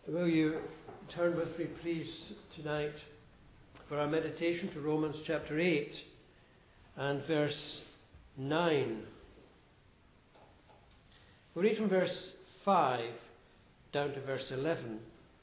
Will you turn with me, please, tonight for our meditation to Romans chapter 8 and verse 9. We'll read from verse 5 down to verse 11.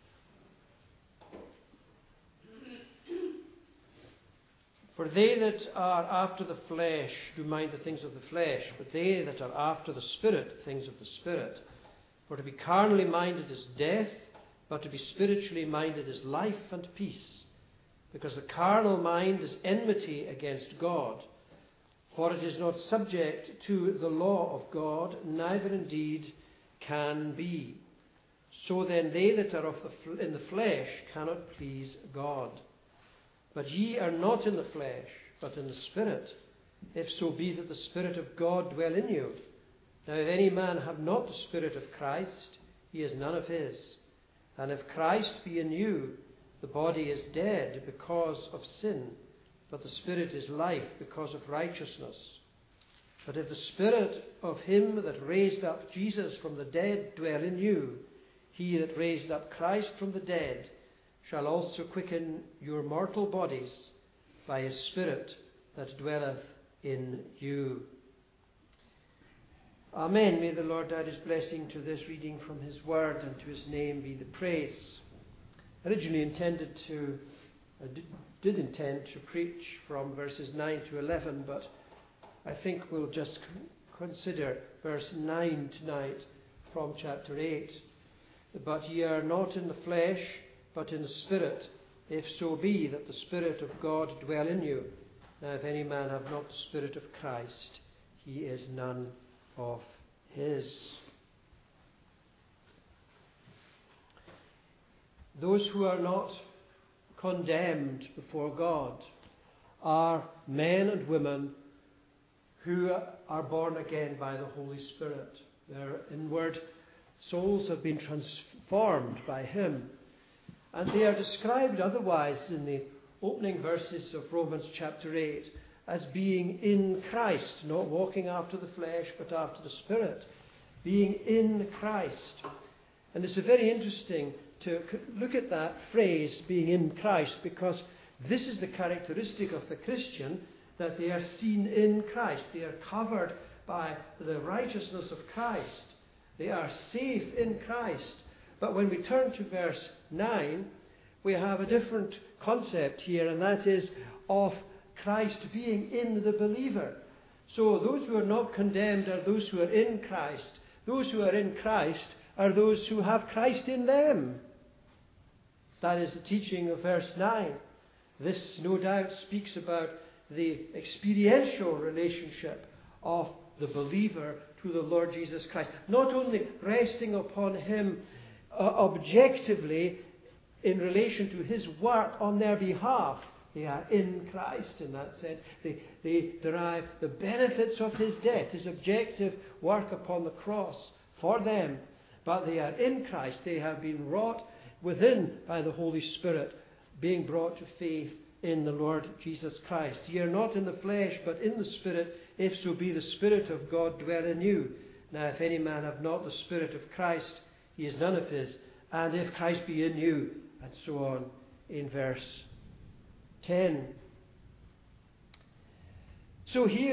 For they that are after the flesh do mind the things of the flesh, but they that are after the Spirit, things of the Spirit. For to be carnally minded is death, but to be spiritually minded is life and peace. Because the carnal mind is enmity against God, for it is not subject to the law of God, neither indeed can be. So then they that are in the flesh cannot please God. But ye are not in the flesh, but in the Spirit, if so be that the Spirit of God dwell in you. Now if any man have not the Spirit of Christ, he is none of his. And if Christ be in you, the body is dead because of sin, but the Spirit is life because of righteousness. But if the Spirit of him that raised up Jesus from the dead dwell in you, he that raised up Christ from the dead shall also quicken your mortal bodies by his Spirit that dwelleth in you. Amen. May the Lord add his blessing to this reading from his word, and to his name be the praise. I originally did intend to preach from verses 9 to 11, but I think we'll just consider verse 9 tonight from chapter 8. But ye are not in the flesh, but in the Spirit, if so be that the Spirit of God dwell in you. Now if any man have not the Spirit of Christ, he is none of his. Those who are not condemned before God are men and women who are born again by the Holy Spirit. Their inward souls have been transformed by him. And they are described otherwise in the opening verses of Romans chapter 8 as being in Christ, not walking after the flesh but after the Spirit, being in Christ. And it's very interesting to look at that phrase, being in Christ, because this is the characteristic of the Christian, that they are seen in Christ. They are covered by the righteousness of Christ. They are safe in Christ. But when we turn to verse 9, we have a different concept here, and that is of Christ being in the believer. So those who are not condemned are those who are in Christ. Those who are in Christ are those who have Christ in them. That is the teaching of verse 9. This, no doubt, speaks about the experiential relationship of the believer to the Lord Jesus Christ. Not only resting upon him objectively in relation to his work on their behalf. They are in Christ in that sense. They derive the benefits of his death, his objective work upon the cross for them. But they are in Christ. They have been wrought within by the Holy Spirit, being brought to faith in the Lord Jesus Christ. Ye are not in the flesh, but in the Spirit, if so be the Spirit of God dwell in you. Now if any man have not the Spirit of Christ, he is none of his. And if Christ be in you, and so on in verse 10. So here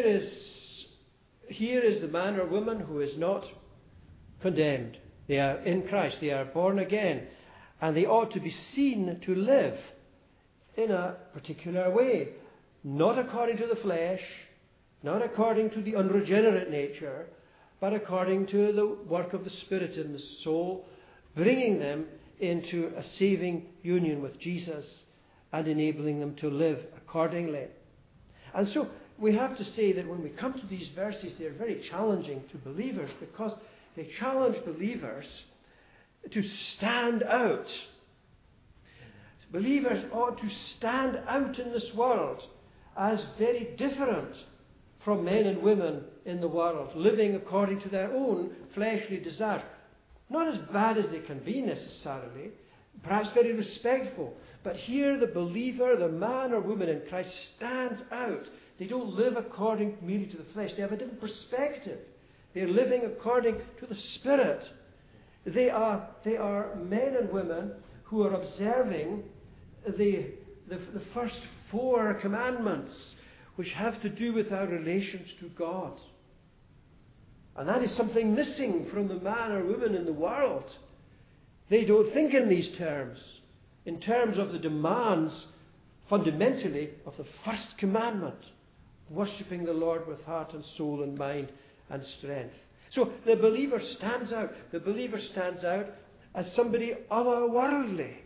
is the man or woman who is not condemned. They are in Christ. They are born again. And they ought to be seen to live in a particular way. Not according to the flesh, not according to the unregenerate nature, but according to the work of the Spirit in the soul, bringing them into a saving union with Jesus and enabling them to live accordingly. And so we have to say that when we come to these verses, they're very challenging to believers, because they challenge believers to stand out. Believers ought to stand out in this world as very different from men and women in the world, living according to their own fleshly desires. Not as bad as they can be necessarily, perhaps very respectful. But here the believer, the man or woman in Christ, stands out. They don't live according merely to the flesh. They have a different perspective. They're living according to the Spirit. They are men and women who are observing the first 4 commandments, which have to do with our relations to God. And that is something missing from the man or woman in the world. They don't think in these terms, in terms of the demands, fundamentally, of the first commandment, worshipping the Lord with heart and soul and mind and strength. So the believer stands out. The believer stands out as somebody otherworldly.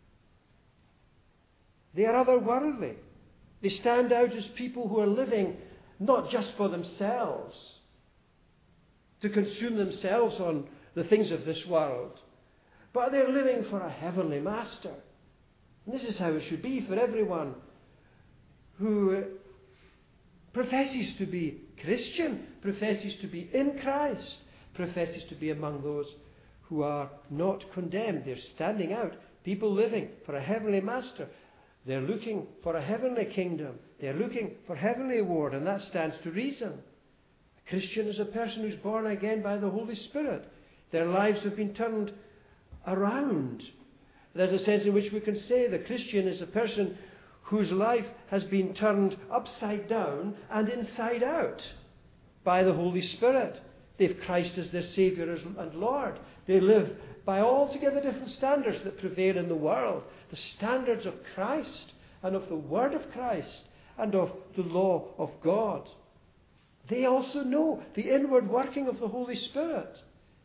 They are otherworldly. They stand out as people who are living not just for themselves, to consume themselves on the things of this world, but they're living for a heavenly master. And this is how it should be for everyone who professes to be Christian, professes to be in Christ, professes to be among those who are not condemned. They're standing out. People living for a heavenly master. They're looking for a heavenly kingdom. They're looking for heavenly reward, and that stands to reason. A Christian is a person who's born again by the Holy Spirit. Their lives have been turned around. There's a sense in which we can say the Christian is a person whose life has been turned upside down and inside out by the Holy Spirit. They've Christ as their Saviour and Lord. They live by altogether different standards that prevail in the world. The standards of Christ and of the Word of Christ and of the law of God. They also know the inward working of the Holy Spirit.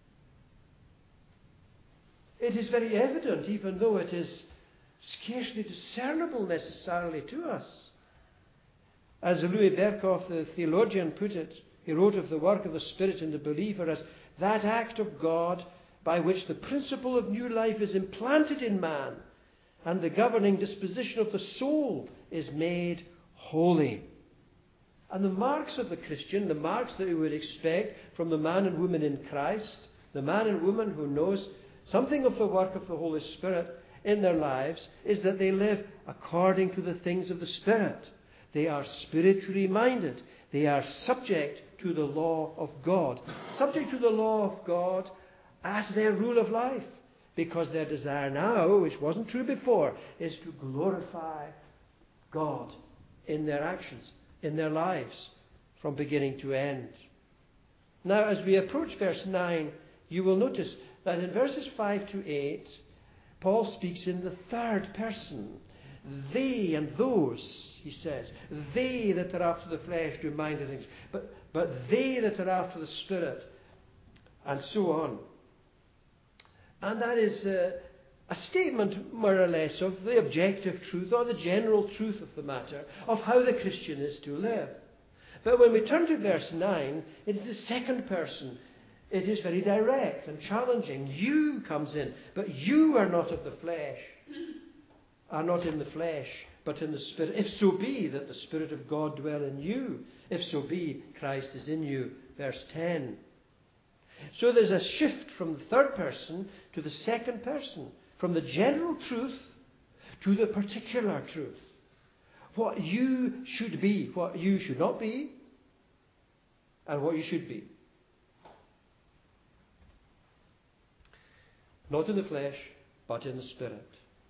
It is very evident, even though it is scarcely discernible necessarily to us. As Louis Berkhoff, the theologian, put it, he wrote of the work of the Spirit in the believer as that act of God by which the principle of new life is implanted in man and the governing disposition of the soul is made holy. And the marks of the Christian, the marks that we would expect from the man and woman in Christ, the man and woman who knows something of the work of the Holy Spirit in their lives, is that they live according to the things of the Spirit. They are spiritually minded. They are subject to the law of God. Subject to the law of God as their rule of life. Because their desire now, which wasn't true before, is to glorify God in their actions, in their lives, from beginning to end. Now, as we approach verse 9, you will notice that in verses 5 to 8, Paul speaks in the third person. They and those, he says. They that are after the flesh do minor things. But they that are after the Spirit. And so on. And that is a statement, more or less, of the objective truth or the general truth of the matter, of how the Christian is to live. But when we turn to verse 9, it is the second person. It is very direct and challenging. You comes in, but you are not of the flesh, are not in the flesh, but in the Spirit. If so be that the Spirit of God dwell in you, if so be Christ is in you. Verse 10. So there's a shift from the third person to the second person, from the general truth to the particular truth. What you should be, what you should not be, and what you should be. Not in the flesh, but in the Spirit.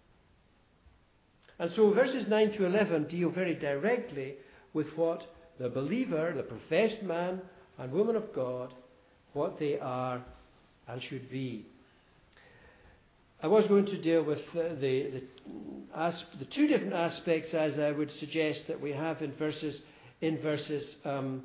And so verses 9 to 11 deal very directly with what the believer, the professed man and woman of God, what they are and should be. I was going to deal with the two different aspects, as I would suggest, that we have in verses 9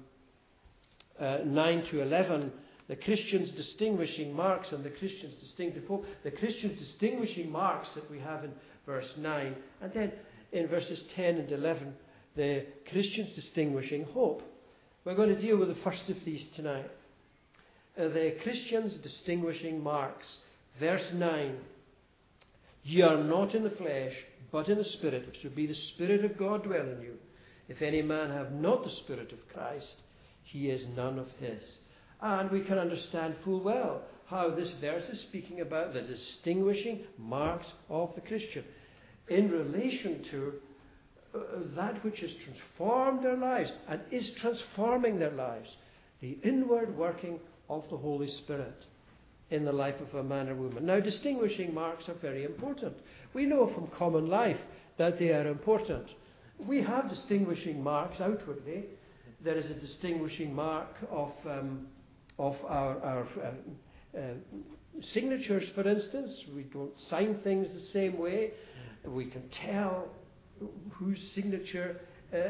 to 11. The Christian's distinguishing marks and the Christian's distinctive hope. The Christian's distinguishing marks that we have in verse 9. And then in verses 10 and 11, the Christian's distinguishing hope. We're going to deal with the first of these tonight. The Christian's distinguishing marks. Verse 9. Ye are not in the flesh, but in the Spirit, if so be the Spirit of God dwell in you. If any man have not the Spirit of Christ, he is none of his. And we can understand full well how this verse is speaking about the distinguishing marks of the Christian in relation to that which has transformed their lives and is transforming their lives, the inward working of the Holy Spirit. in the life of a man or woman. Now, distinguishing marks are very important. We know from common life that they are important. We have distinguishing marks outwardly. There is a distinguishing mark of our signatures, for instance. We don't sign things the same way. We can tell whose signature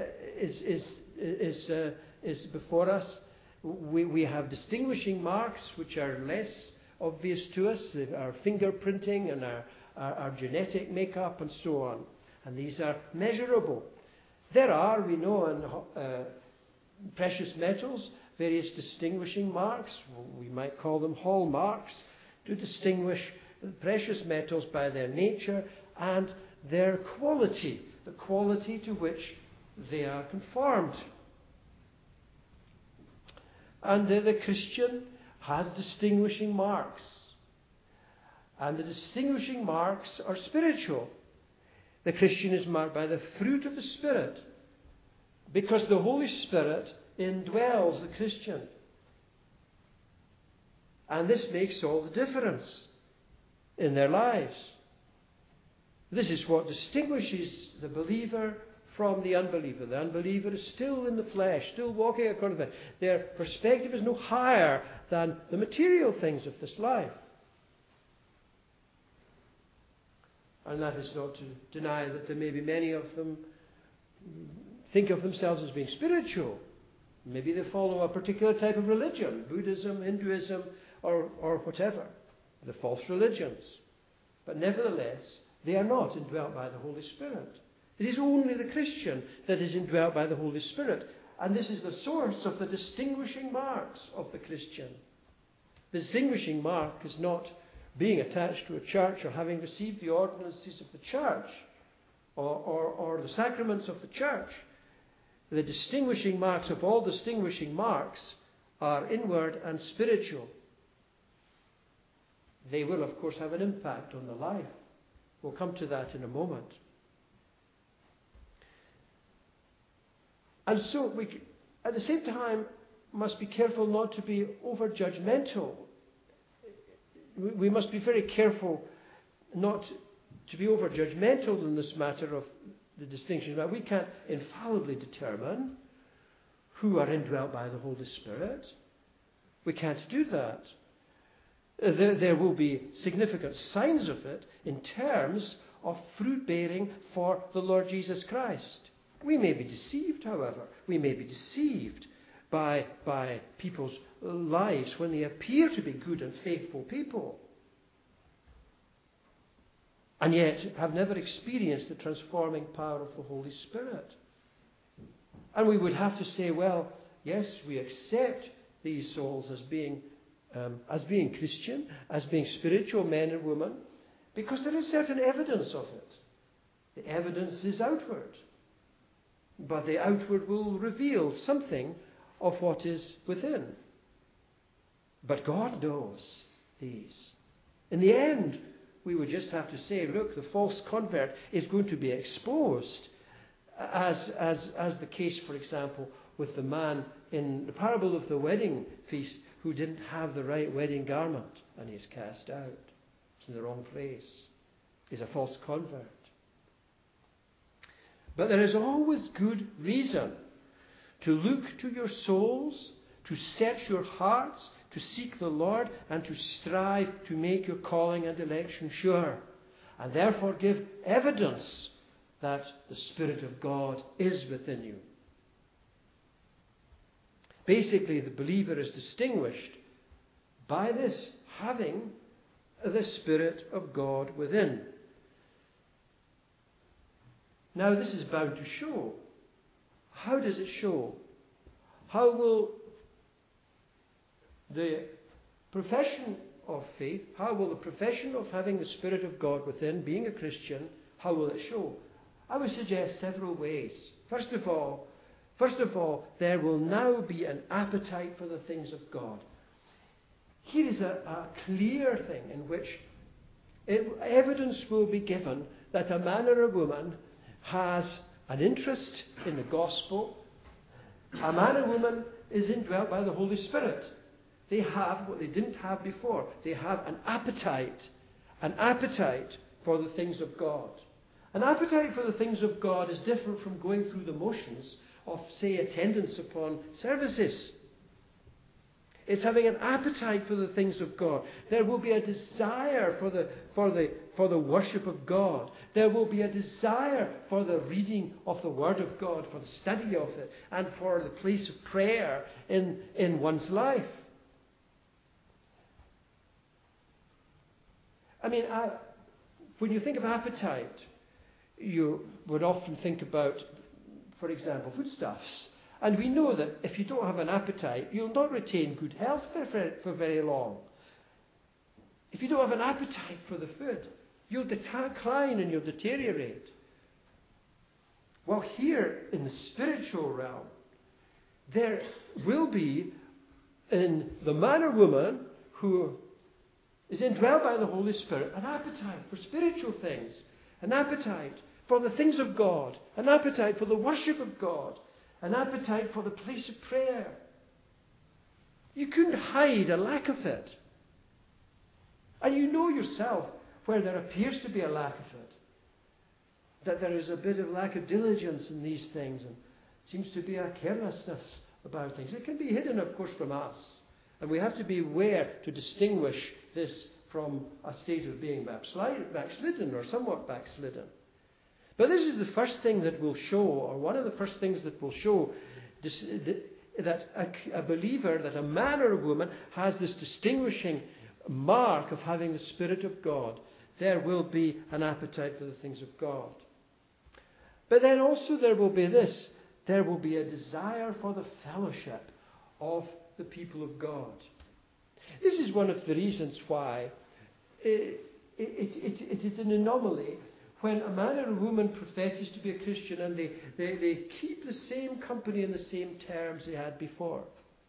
is before us. We have distinguishing marks which are less obvious to us, our fingerprinting and our genetic makeup and so on. And these are measurable. There are, we know, in precious metals, various distinguishing marks. We might call them hallmarks, to distinguish precious metals by their nature and their quality, the quality to which they are conformed. And the Christian has distinguishing marks. And the distinguishing marks are spiritual. The Christian is marked by the fruit of the Spirit, because the Holy Spirit indwells the Christian. And this makes all the difference in their lives. This is what distinguishes the believer from the unbeliever. The unbeliever is still in the flesh, still walking according to the flesh. Their perspective is no higher than the material things of this life. And that is not to deny that there may be many of them think of themselves as being spiritual. Maybe they follow a particular type of religion, Buddhism, Hinduism, or whatever, the false religions. But nevertheless, they are not indwelt by the Holy Spirit. It is only the Christian that is indwelt by the Holy Spirit. And this is the source of the distinguishing marks of the Christian. The distinguishing mark is not being attached to a church or having received the ordinances of the church or the sacraments of the church. The distinguishing marks of all distinguishing marks are inward and spiritual. They will, of course, have an impact on the life. We'll come to that in a moment. And so we, at the same time, must be careful not to be over-judgmental. We must be very careful not to be over-judgmental in this matter of the distinction. We can't infallibly determine who are indwelt by the Holy Spirit. We can't do that. There will be significant signs of it in terms of fruit bearing for the Lord Jesus Christ. We may be deceived, however. We may be deceived by people's lives when they appear to be good and faithful people, and yet have never experienced the transforming power of the Holy Spirit. And we would have to say, well, yes, we accept these souls as being Christian, as being spiritual men and women, because there is certain evidence of it. The evidence is outward, but the outward will reveal something of what is within. But God knows these. In the end, we would just have to say, look, the false convert is going to be exposed, as the case, for example, with the man in the parable of the wedding feast who didn't have the right wedding garment, and he's cast out. It's in the wrong place. He's a false convert. But there is always good reason to look to your souls, to search your hearts, to seek the Lord, and to strive to make your calling and election sure, and therefore give evidence that the Spirit of God is within you. Basically, the believer is distinguished by this, having the Spirit of God within. Now, this is bound to show. How does it show? How will the profession of faith, how will the profession of having the Spirit of God within, being a Christian, how will it show? I would suggest several ways. First of all, there will now be an appetite for the things of God. Here is a clear thing in which evidence will be given that a man or a woman has an interest in the gospel. A man or woman is indwelt by the Holy Spirit. They have what they didn't have before. They have an appetite for the things of God. An appetite for the things of God is different from going through the motions of, say, attendance upon services. It's having an appetite for the things of God. There will be a desire for the worship of God. There will be a desire for the reading of the Word of God, for the study of it, and for the place of prayer in one's life. I mean, when you think of appetite, you would often think about, for example, foodstuffs. And we know that if you don't have an appetite, you'll not retain good health for very long. If you don't have an appetite for the food, you'll decline and you'll deteriorate. Well, here in the spiritual realm, there will be in the man or woman who is indwelled by the Holy Spirit an appetite for spiritual things, an appetite for the things of God, an appetite for the worship of God, an appetite for the place of prayer. You couldn't hide a lack of it. And you know yourself where there appears to be a lack of it, that there is a bit of lack of diligence in these things, and seems to be a carelessness about things. It can be hidden, of course, from us. And we have to be aware to distinguish this from a state of being backslidden or somewhat backslidden. But this is the first thing that will show, or one of the first things that will show that a believer, that a man or a woman has this distinguishing mark of having the Spirit of God. There will be an appetite for the things of God. But then also there will be this. There will be a desire for the fellowship of the people of God. This is one of the reasons why it is an anomaly when a man or a woman professes to be a Christian and they keep the same company in the same terms they had before.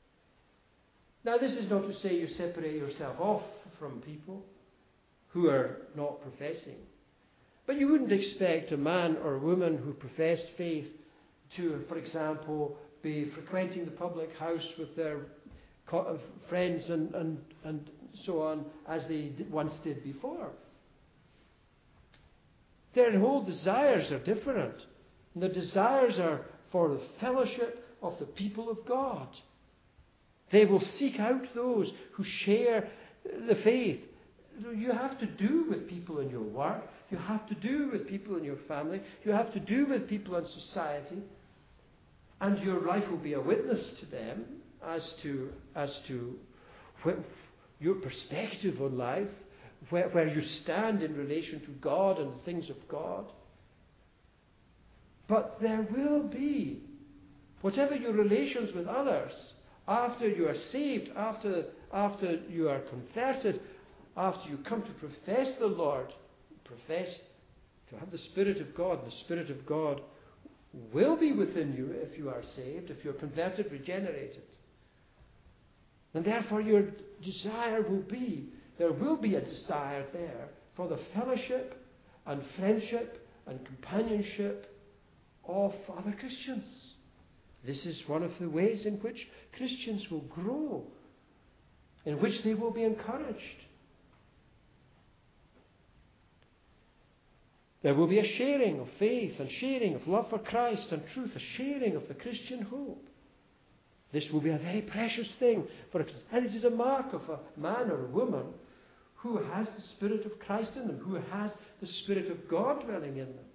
Now, this is not to say you separate yourself off from people who are not professing. But you wouldn't expect a man or a woman who professed faith to, for example, be frequenting the public house with their friends and so on as they once did before. Their whole desires are different. And their desires are for the fellowship of the people of God. They will seek out those who share the faith. You have to do with people in your work. You have to do with people in your family. You have to do with people in society. And your life will be a witness to them as to your perspective on life, where you stand in relation to God and the things of God. But there will be, whatever your relations with others, after you are saved, after you are converted, after you come to profess the Lord, profess to have the Spirit of God, the Spirit of God will be within you if you are saved, if you're converted, regenerated. And therefore your desire will be, there will be a desire there for the fellowship and friendship and companionship of other Christians. This is one of the ways in which Christians will grow, in which they will be encouraged. There will be a sharing of faith and sharing of love for Christ and truth, a sharing of the Christian hope. This will be a very precious thing for us. And it is a mark of a man or a woman who has the Spirit of Christ in them, who has the Spirit of God dwelling in them.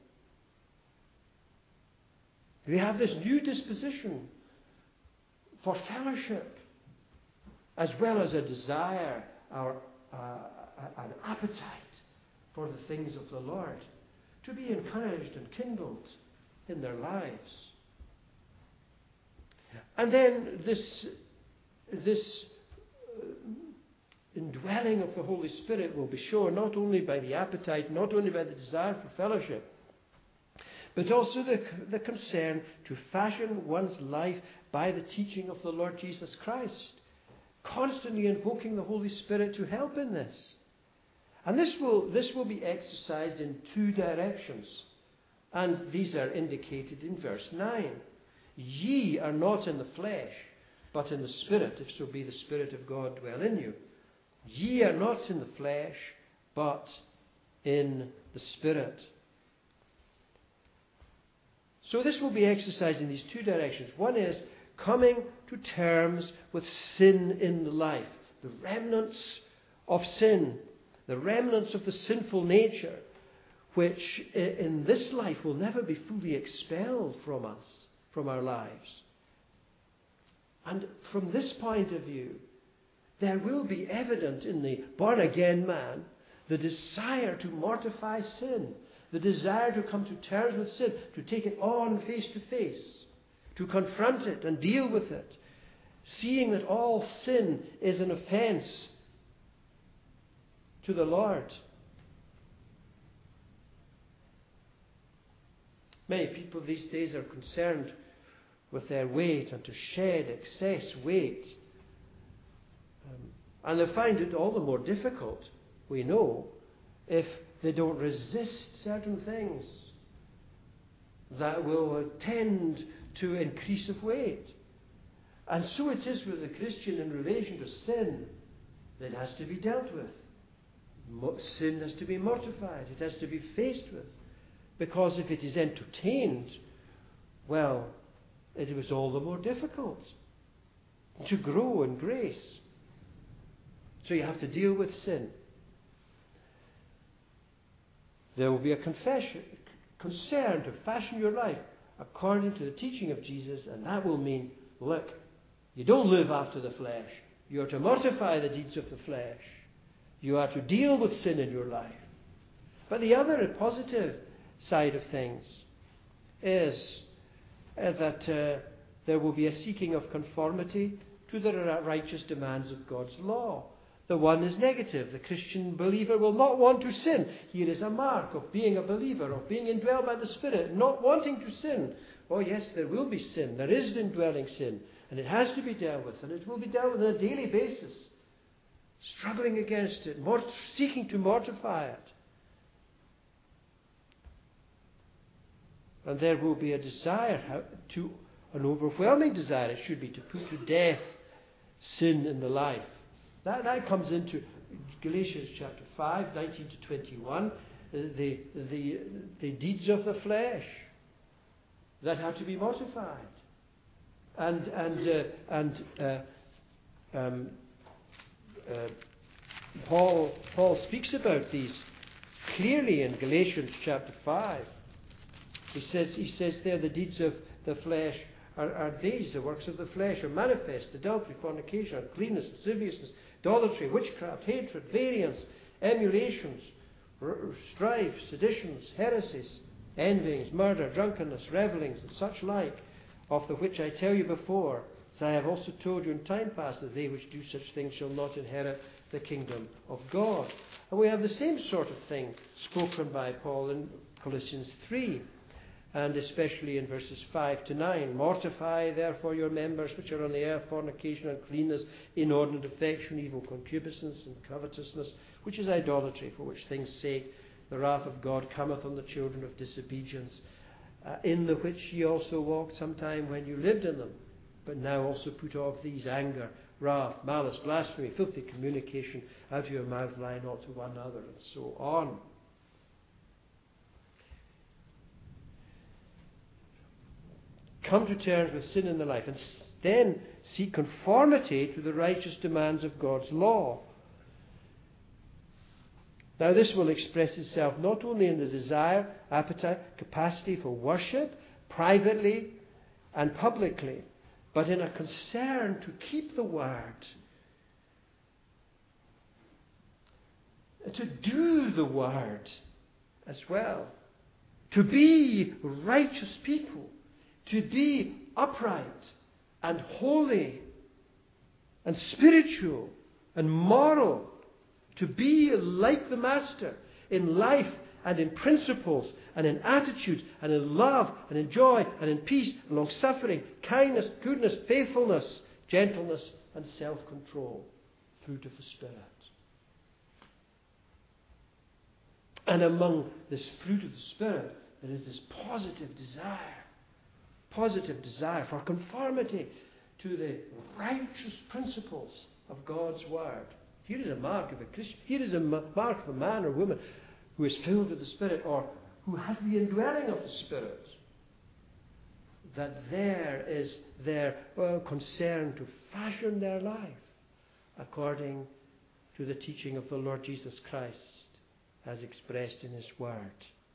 They have this new disposition for fellowship, as well as a desire or an appetite for the things of the Lord, to be encouraged and kindled in their lives. And then this indwelling of the Holy Spirit will be shown not only by the appetite, not only by the desire for fellowship, but also the concern to fashion one's life by the teaching of the Lord Jesus Christ, constantly invoking the Holy Spirit to help in this. And this will be exercised in two directions, and these are indicated in verse 9. Ye are not in the flesh, but in the Spirit, if so be the Spirit of God dwell in you. Ye are not in the flesh, but in the Spirit. So this will be exercised in these two directions. One is coming to terms with sin in the life, the remnants of sin, the remnants of the sinful nature, which in this life will never be fully expelled from us, from our lives. And from this point of view, there will be evident in the born-again man the desire to mortify sin, the desire to come to terms with sin, to take it on face to face, to confront it and deal with it, seeing that all sin is an offense to the Lord. Many people these days are concerned with their weight and to shed excess weight. And they find it all the more difficult, we know, if they don't resist certain things that will tend to increase of weight. And so it is with the Christian in relation to sin. It has to be dealt with. Sin has to be mortified. It has to be faced with. Because if it is entertained, well, it was all the more difficult to grow in grace. So you have to deal with sin. There will be a concern to fashion your life according to the teaching of Jesus, and that will mean, look, you don't live after the flesh. You are to mortify the deeds of the flesh. You are to deal with sin in your life. But the other positive side of things is that there will be a seeking of conformity to the righteous demands of God's law. The one is negative. The Christian believer will not want to sin. Here is a mark of being a believer, of being indwelled by the Spirit, not wanting to sin. Oh yes, there will be sin. There is an indwelling sin. And it has to be dealt with. And it will be dealt with on a daily basis. Struggling against it, seeking to mortify it. And there will be a desire, an overwhelming desire, it should be, to put to death sin in the life. That comes into Galatians chapter 5, 19 to 21, the deeds of the flesh that have to be mortified. Paul speaks about these clearly in Galatians chapter 5. He says there the deeds of the flesh are these, the works of the flesh are manifest: adultery, fornication, uncleanness, lasciviousness, idolatry, witchcraft, hatred, variance, emulations, strife, seditions, heresies, envyings, murder, drunkenness, revellings, and such like, of the which I tell you before, as I have also told you in time past, that they which do such things shall not inherit the kingdom of God. And we have the same sort of thing spoken by Paul in Colossians 3. And especially in verses 5 to 9. Mortify therefore your members which are on the earth, fornication, uncleanness, inordinate affection, evil concupiscence, and covetousness, which is idolatry, for which things' sake the wrath of God cometh on the children of disobedience, in the which ye also walked sometime when you lived in them, but now also put off these: anger, wrath, malice, blasphemy, filthy communication, out of your mouth lie not to one another, and so on. Come to terms with sin in the life, and then seek conformity to the righteous demands of God's law. Now this will express itself not only in the desire, appetite, capacity for worship, privately and publicly, but in a concern to keep the word, to do the word as well, to be righteous people, to be upright and holy and spiritual and moral, to be like the Master in life and in principles and in attitude and in love and in joy and in peace and long-suffering, kindness, goodness, faithfulness, gentleness and self-control, fruit of the Spirit. And among this fruit of the Spirit, there is this positive desire for conformity to the righteous principles of God's Word. Here is a mark of a Christian. Here is a mark of a man or woman who is filled with the Spirit, or who has the indwelling of the Spirit. That there is their concern to fashion their life according to the teaching of the Lord Jesus Christ as expressed in His Word.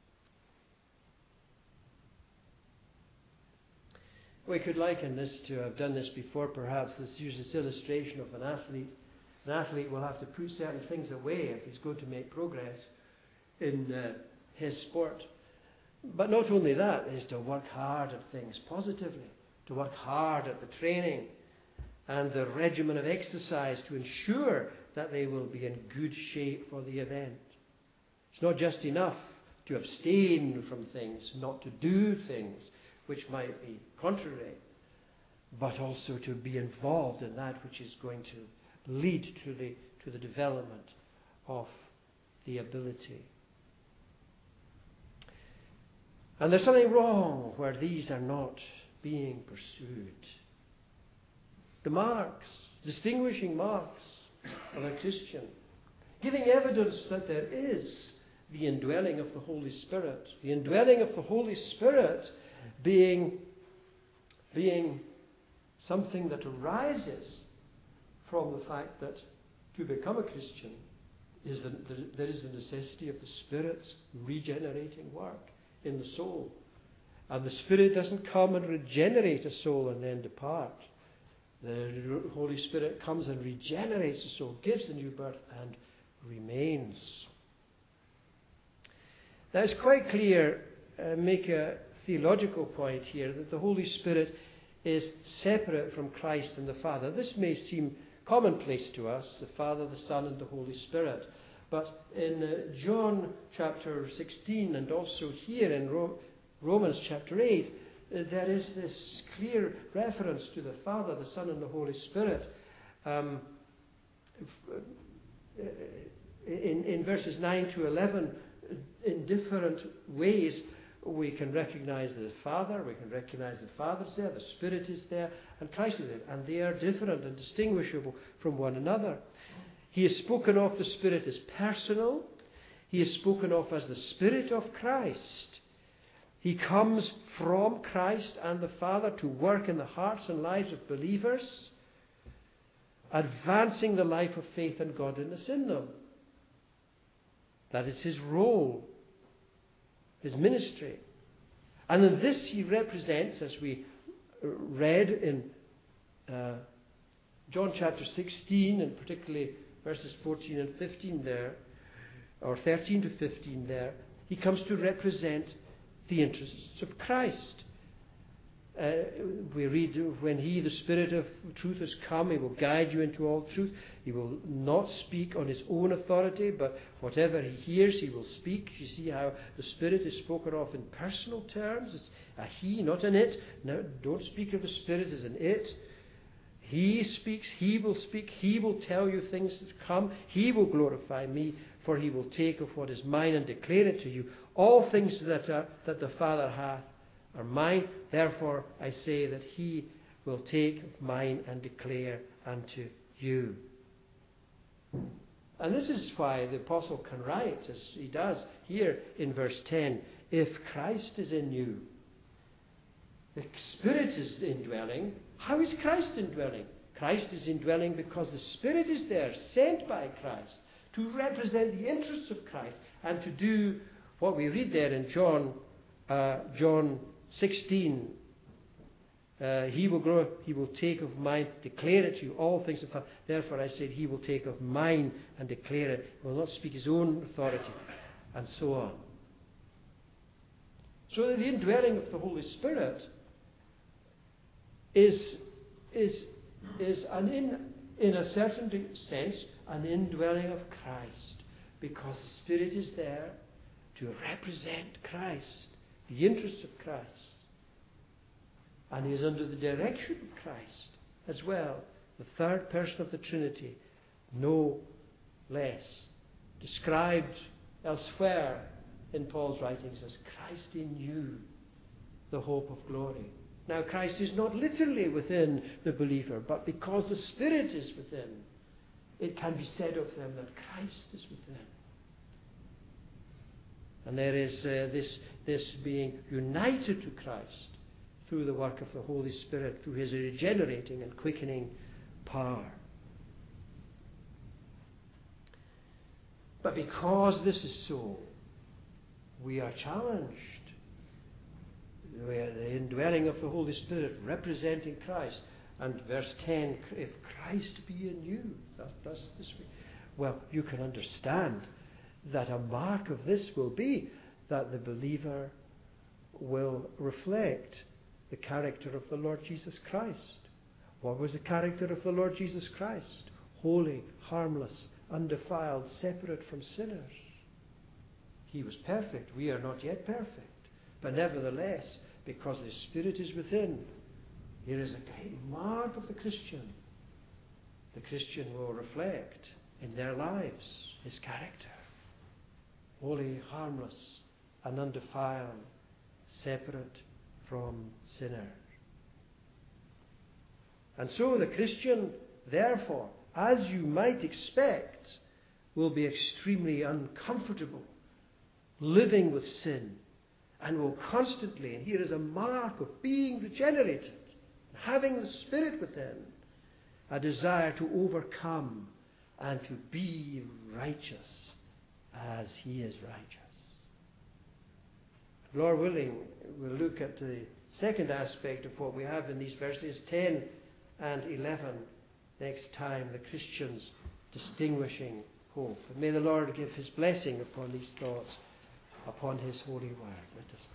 We could liken this to, I've done this before perhaps, let's use this illustration of an athlete. An athlete will have to put certain things away if he's going to make progress in his sport. But not only that, is to work hard at things positively, to work hard at the training and the regimen of exercise to ensure that they will be in good shape for the event. It's not just enough to abstain from things, not to do things which might be contrary, but also to be involved in that which is going to lead to the development of the ability. And there's something wrong where these are not being pursued. The marks, distinguishing marks of a Christian, giving evidence that there is the indwelling of the Holy Spirit. The indwelling of the Holy Spirit being something that arises from the fact that to become a Christian there is the necessity of the Spirit's regenerating work in the soul. And the Spirit doesn't come and regenerate a soul and then depart. The Holy Spirit comes and regenerates the soul, gives the new birth, and remains. Now it's quite clear, make a theological point here, that the Holy Spirit is separate from Christ and the Father. This may seem commonplace to us, the Father, the Son, and the Holy Spirit. But in John chapter 16 and also here in Romans chapter 8, there is this clear reference to the Father, the Son, and the Holy Spirit. In verses 9 to 11, in different ways, we can recognize the Father, we can recognize the Father's there, the Spirit is there, and Christ is there. And they are different and distinguishable from one another. He is spoken of, the Spirit as personal. He is spoken of as the Spirit of Christ. He comes from Christ and the Father to work in the hearts and lives of believers, advancing the life of faith and godliness in them. That is His role, His ministry. And in this He represents, as we read in John chapter 16, and particularly verses 14 and 15 there, or 13 to 15 there, He comes to represent the interests of Christ. We read, when He, the Spirit of truth, has come, He will guide you into all truth. He will not speak on His own authority, but whatever He hears, He will speak. You see how the Spirit is spoken of in personal terms. It's a He, not an it. Now, don't speak of the Spirit as an it. He speaks, He will speak, He will tell you things that come, He will glorify me, for He will take of what is mine and declare it to you. All things that the Father hath are mine, therefore I say that He will take of mine and declare unto you. And this is why the Apostle can write, as he does here in verse 10, if Christ is in you, the Spirit is indwelling. How is Christ indwelling? Christ is indwelling because the Spirit is there, sent by Christ, to represent the interests of Christ and to do what we read there in John 16. He will grow, He will take of mine, declare it to you, all things of Father. Therefore I said, He will take of mine and declare it. He will not speak His own authority, and so on. So the indwelling of the Holy Spirit is in a certain sense an indwelling of Christ, because the Spirit is there to represent Christ, the interests of Christ. And He is under the direction of Christ as well, the third person of the Trinity, no less, described elsewhere in Paul's writings as Christ in you, the hope of glory. Now, Christ is not literally within the believer, but because the Spirit is within, it can be said of them that Christ is within. And there is this being united to Christ through the work of the Holy Spirit, through his regenerating and quickening power. But because this is so, we are challenged. The indwelling of the Holy Spirit representing Christ. And verse 10, if Christ be in you, that's this way. Well, you can understand that a mark of this will be that the believer will reflect the character of the Lord Jesus Christ. What was the character of the Lord Jesus Christ? Holy, harmless, undefiled, separate from sinners. He was perfect. We are not yet perfect. But nevertheless, because the Spirit is within, here is a great mark of the Christian. The Christian will reflect in their lives his character. Holy, harmless, and undefiled, separate from sinners. And so the Christian, therefore, as you might expect, will be extremely uncomfortable living with sin, and will constantly, and here is a mark of being regenerated, having the Spirit within, a desire to overcome and to be righteous as he is righteous. Lord willing, we'll look at the second aspect of what we have in these verses 10 and 11 next time, the Christian's distinguishing hope. And may the Lord give his blessing upon these thoughts, upon his holy word. Let us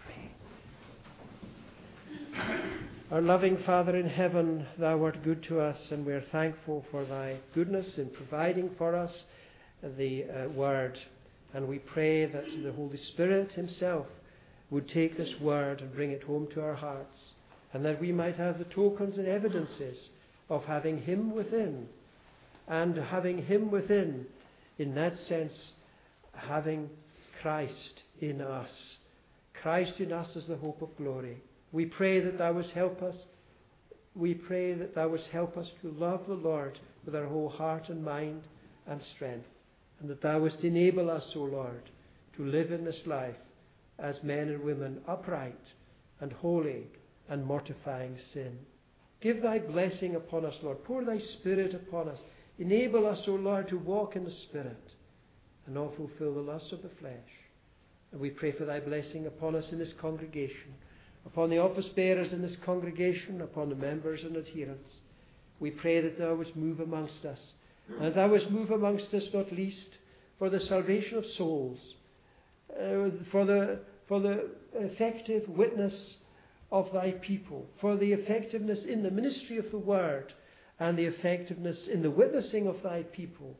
pray. Our loving Father in heaven, thou art good to us, and we are thankful for thy goodness in providing for us the word. And we pray that the Holy Spirit himself would take this word and bring it home to our hearts, and that we might have the tokens and evidences of having him within, and having him within, in that sense, having Christ in us. Christ in us is the hope of glory. We pray that thou wouldst help us. We pray that thou wouldst help us to love the Lord with our whole heart and mind and strength, and that thou wouldst enable us, O Lord, to live in this life as men and women upright and holy and mortifying sin. Give thy blessing upon us, Lord. Pour thy Spirit upon us. Enable us, O Lord, to walk in the Spirit and not fulfill the lusts of the flesh. And we pray for thy blessing upon us in this congregation, upon the office bearers in this congregation, upon the members and adherents. We pray that thou wouldst move amongst us, and that thou wouldst move amongst us not least for the salvation of souls, for the effective witness of thy people, for the effectiveness in the ministry of the word, and the effectiveness in the witnessing of thy people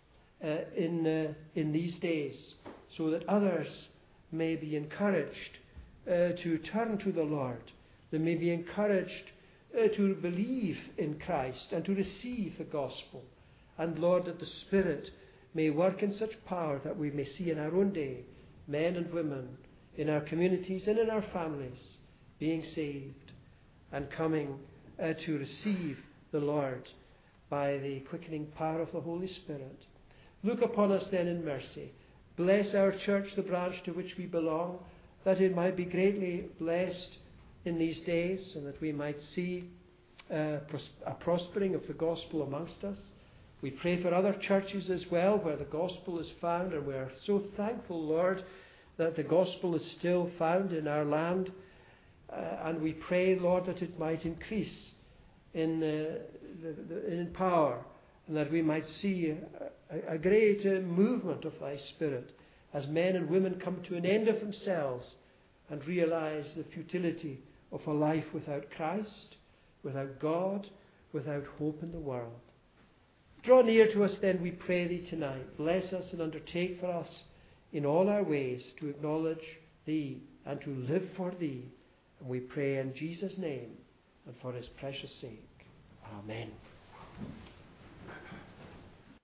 in these days, so that others may be encouraged to turn to the Lord. They may be encouraged to believe in Christ and to receive the gospel. And Lord, that the Spirit may work in such power that we may see in our own day men and women in our communities and in our families being saved and coming to receive the Lord by the quickening power of the Holy Spirit. Look upon us then in mercy. Bless our church, the branch to which we belong, that it might be greatly blessed in these days, and that we might see a prospering of the gospel amongst us. We pray for other churches as well where the gospel is found, and we are so thankful, Lord, that the gospel is still found in our land. And we pray, Lord, that it might increase in power, and that we might see a great movement of thy Spirit as men and women come to an end of themselves and realize the futility of a life without Christ, without God, without hope in the world. Draw near to us then, we pray thee tonight. Bless us and undertake for us in all our ways to acknowledge thee and to live for thee. And we pray in Jesus' name and for his precious sake. Amen.